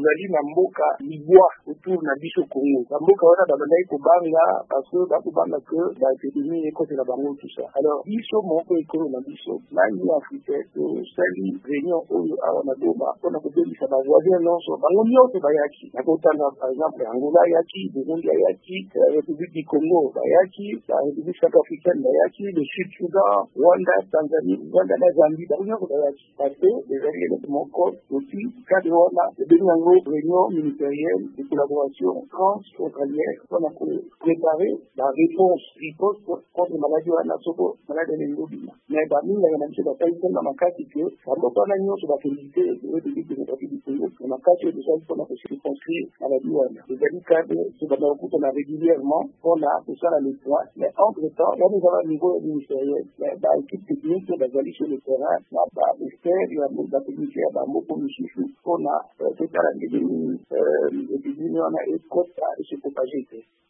tozali na mboka libwa autour na biso Congo. Na mboka wana babandaki kobanga parce que bakobanga que baépidémie ekotela bango tout ça. Alors biso moko ekolo na biso na Union africaine tosali réunion oyo awa na Goma mpona kobebisa bavoisin nyonso bango nyonso bayaki. Nakotanga par exemple Angola ayaki, Burundi ayaki, République du Congo bayaki, la République centrafricaine bayaki, le Sud-Soudan, Rwanda, Tanzanie, Rwanda na Zambie bango nyonso bayaki. Parce que ezali eloko moko aussi cadre wana ebengi yango réunion ministérielle de collaboration transfrontalière mpona préparer la réponse contre maladie wana soko maladie elengobima. Mais bamingaka na biso basalisenga makasi ke bamboka wana nyonso bafélicité République démocratique du Congo na makasi oyo tosali mpona kocirconscrire maladie wana. Ezali cadre tobanda kokutana régulièrement mpona kosala le point. Mais entre temps wana ezala niveau ministériel baéquipe technique bazali sur le terrain na baexpert ya batechnicien ya bamboka misusu mpona totala ndenge nini epidémie wana ekota esepropage te.